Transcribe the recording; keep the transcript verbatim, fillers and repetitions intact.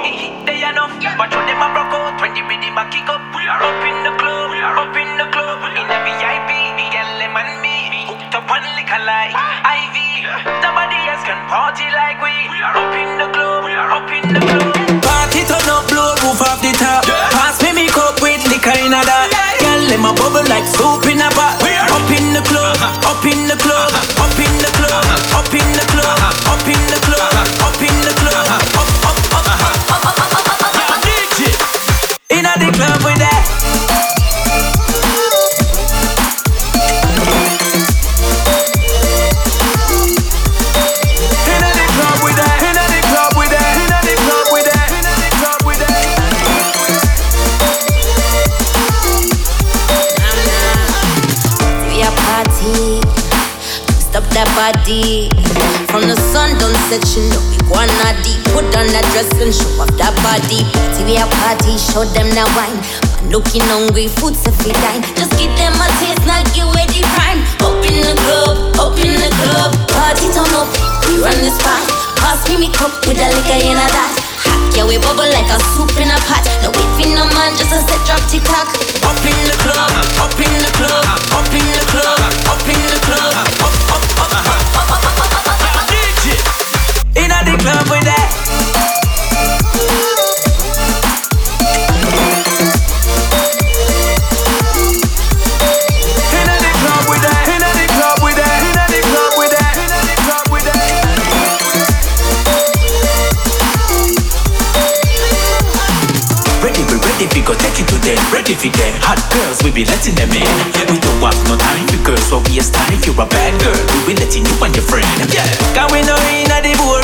They are enough, but when them a broke out, when the rhythm a kick up, we are up in the club, we are up in the club, in the V I P, the L M and me, hooked up on liquor like I V. Nobody else can party like we. We are up in the club, we are up in the club. Party turn up, blow roof off the top. Pass me me cup with liquor in a that. Girl, let my bubble like soup in a pot. We are up in the club, up in the club, up in the club, up in the club, up in the club, up in the club, up, up, up, up, up, up, up, up. D J in a the club with that. That body from the sun don't set you know we wanna deep. Put on that dress and show off that body. See we a party, show them that wine. Man looking hungry, food to feed dine. Just give them a taste, now give away the prime. Up in the club, up in the club. Party turn up, we run this spot. Pass me me cup with a liquor in a that. Hack yeah we bubble like a soup in a pot. No wait for no man, just a set drop tick tock. Up in the club, up in the club, up in the club, up in the club, up up up. In a the club with that. In a the club with that. In a the club with that. In a the club with that. In a the club with that. Ready, we ready, we go take it to them. Ready for them. Hot girls, we be letting them in. We don't have no time for girls, so we a style. If you're a bad girl, we be letting you and your friend. Yeah, cause we know in a the boat.